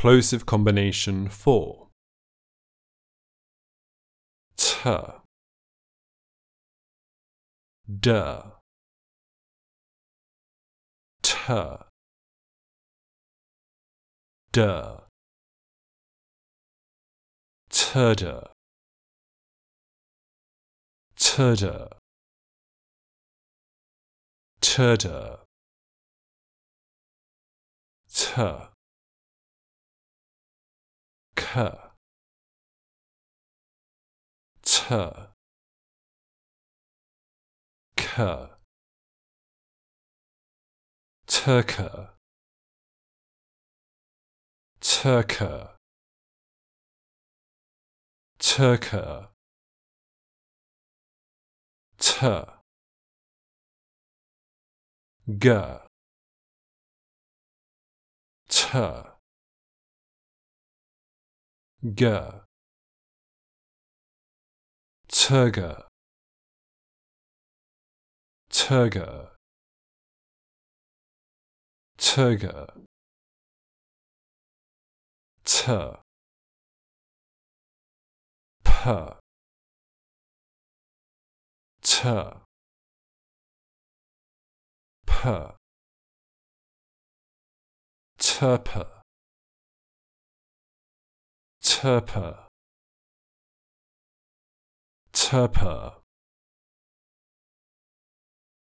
plosive combination for t, d, t, d, tudder, tudder, tudder, t, k, t, k, turker, turker, turker, t, g, t, g, turger, turger, turger, t, p, t, p, turper, turper, turper,